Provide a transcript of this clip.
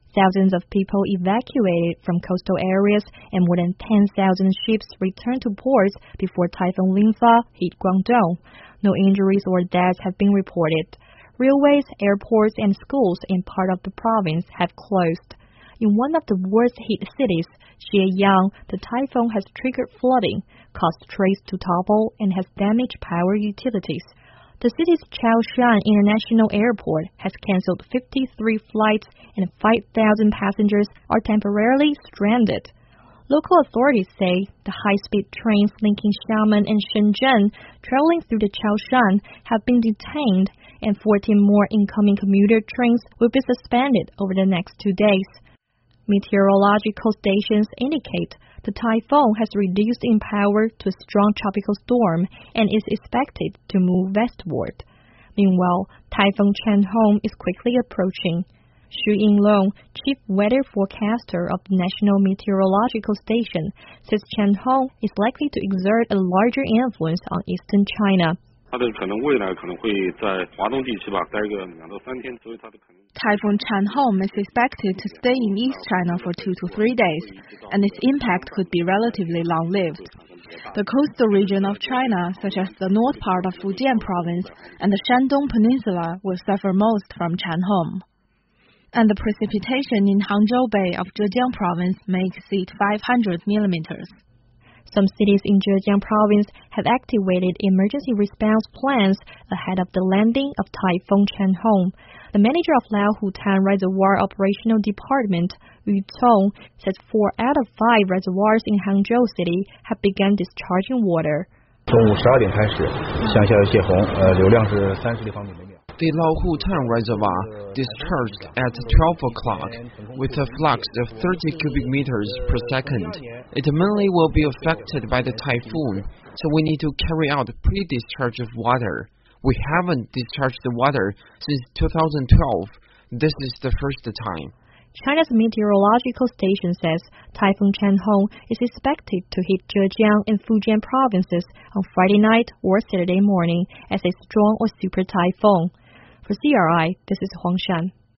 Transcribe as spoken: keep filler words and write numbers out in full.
Thousands of people evacuated from coastal areas and more than ten thousand ships returned to ports before Typhoon Linfa hit Guangdong. No injuries or deaths have been reported. Railways, airports, and schools in part of the province have closed. In one of the worst-hit cities, Xieyang, the typhoon has triggered flooding, caused trees to topple, and has damaged power utilities. The city's Chaoshan International Airport has cancelled fifty-three flights and five thousand passengers are temporarily stranded. Local authorities say the high-speed trains linking Xiamen and Shenzhen traveling through the Chaoshan have been detained, and fourteen more incoming commuter trains will be suspended over the next two days. Meteorological stations indicate the typhoon has reduced in power to a strong tropical storm and is expected to move westward. Meanwhile, Typhoon Chen-hong is quickly approaching. Xu Yinglong, chief weather forecaster of the National Meteorological Station, says Chen-hong is likely to exert a larger influence on eastern China. Typhoon Chen-hong is expected to stay in East China for two to three days, and its impact could be relatively long-lived. The coastal region of China, such as the north part of Fujian province and the Shandong Peninsula, will suffer most from Chen-hong. And the precipitation in Hangzhou Bay of Zhejiang province may exceed five hundred millimeters. Some cities in Zhejiang province have activated emergency response plans ahead of the landing of Typhoon Chen-hong. The manager of Laohutan Reservoir Operational Department, Yu Cong, says four out of five reservoirs in Hangzhou City have begun discharging water. The Laohutan Reservoir discharged at twelve o'clock with a flux of thirty cubic meters per second. It mainly will be affected by the typhoon, so we need to carry out pre-discharge of water. We haven't discharged the water since two thousand twelve. This is the first time. China's meteorological station says Typhoon Chen-hong is expected to hit Zhejiang and Fujian provinces on Friday night or Saturday morning as a strong or super typhoon. For C R I, this is Huang Shan.